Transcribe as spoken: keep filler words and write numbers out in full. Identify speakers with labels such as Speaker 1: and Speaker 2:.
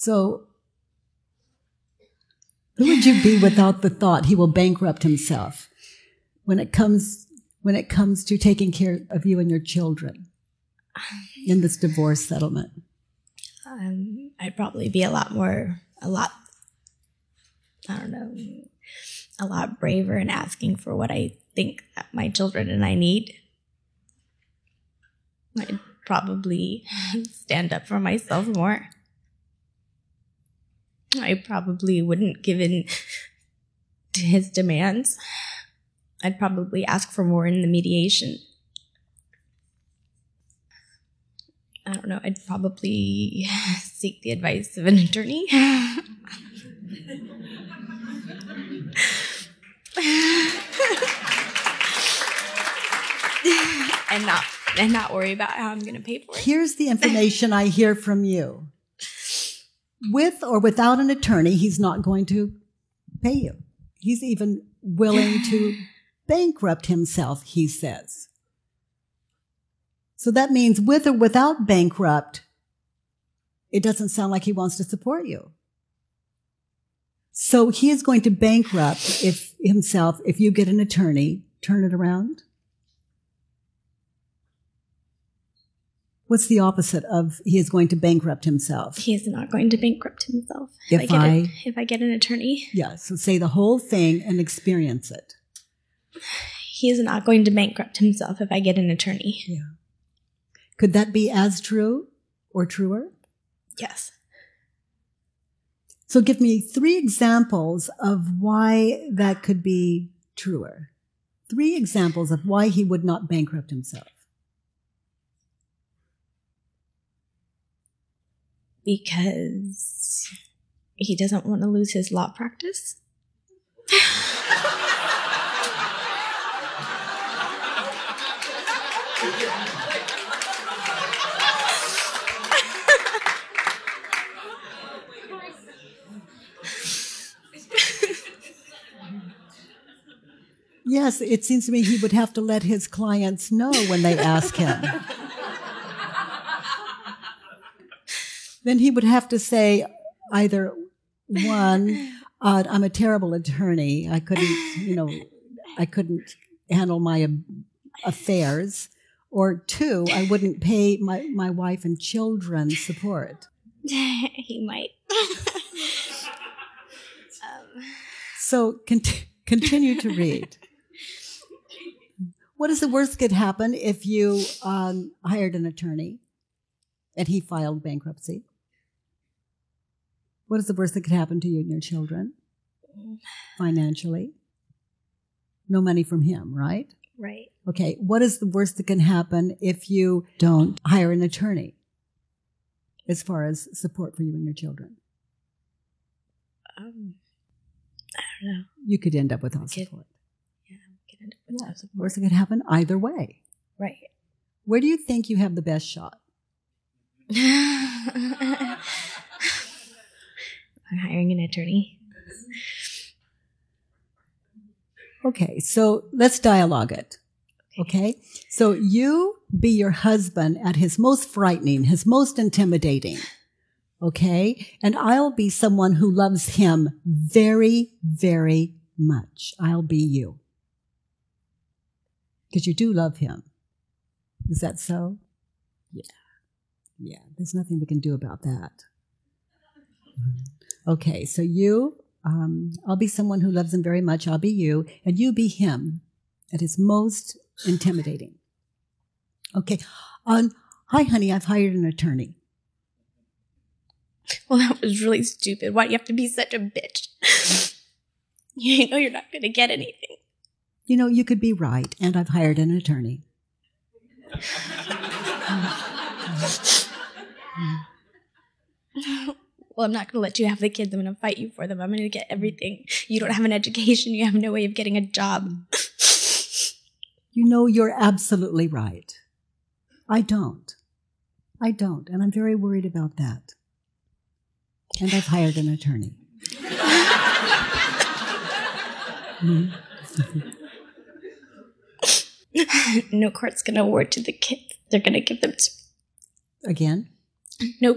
Speaker 1: So who would you be without the thought he will bankrupt himself when it comes when it comes to taking care of you and your children in this divorce settlement?
Speaker 2: Um, I'd probably be a lot more, a lot, I don't know, a lot braver in asking for what I think that my children and I need. I'd probably stand up for myself more. I probably wouldn't give in to his demands. I'd probably ask for more in the mediation. I don't know, I'd probably seek the advice of an attorney. and not and not worry about how I'm going to pay for it.
Speaker 1: Here's the information I hear from you. With or without an attorney, he's not going to pay you. He's even willing to bankrupt himself, he says. So that means with or without bankrupt, it doesn't sound like he wants to support you. So he is going to bankrupt if himself if you get an attorney. Turn it around. What's the opposite of he is going to bankrupt himself?
Speaker 2: He is not going to bankrupt himself.
Speaker 1: If,
Speaker 2: if I, get
Speaker 1: I
Speaker 2: a, if I get an attorney.
Speaker 1: Yeah, so say the whole thing and experience it.
Speaker 2: He is not going to bankrupt himself if I get an attorney.
Speaker 1: Yeah. Could that be as true or truer?
Speaker 2: Yes.
Speaker 1: So give me three examples of why that could be truer. Three examples of why he would not bankrupt himself.
Speaker 2: Because he doesn't want to lose his law practice.
Speaker 1: Yes, it seems to me he would have to let his clients know when they ask him. Then he would have to say either, one, uh, I'm a terrible attorney. I couldn't, you know, I couldn't handle my affairs. Or two, I wouldn't pay my, my wife and children support.
Speaker 2: He might. um.
Speaker 1: So cont- continue to read. What is the worst that could happen if you um, hired an attorney and he filed bankruptcy? What is the worst that could happen to you and your children? Financially? No money from him, right?
Speaker 2: Right.
Speaker 1: Okay. What is the worst that can happen if you don't hire an attorney as far as support for you and your children?
Speaker 2: Um, I don't know.
Speaker 1: You could end up without
Speaker 2: Could,
Speaker 1: support.
Speaker 2: Yeah, we could end up without
Speaker 1: Yeah.
Speaker 2: support.
Speaker 1: Worst that could happen either way.
Speaker 2: Right.
Speaker 1: Where do you think you have the best shot?
Speaker 2: I'm hiring an attorney.
Speaker 1: Okay, so let's dialogue it. Okay? So you be your husband at his most frightening, his most intimidating. Okay? And I'll be someone who loves him very, very much. I'll be you. Because you do love him. Is that so? Yeah. Yeah, there's nothing we can do about that. Okay, so you, um, I'll be someone who loves him very much. I'll be you, and you be him at his most intimidating. Okay. Um, hi, honey, I've hired an attorney.
Speaker 2: Well, that was really stupid. Why do you have to be such a bitch? You know you're not going to get anything.
Speaker 1: You know, you could be right, and I've hired an attorney.
Speaker 2: Well, I'm not going to let you have the kids. I'm going to fight you for them. I'm going to get everything. You don't have an education. You have no way of getting a job.
Speaker 1: You know, you're absolutely right. I don't. I don't, and I'm very worried about that. And I've hired an attorney. Mm-hmm.
Speaker 2: No court's going to award to the kids. They're going to give them to...
Speaker 1: Again?
Speaker 2: No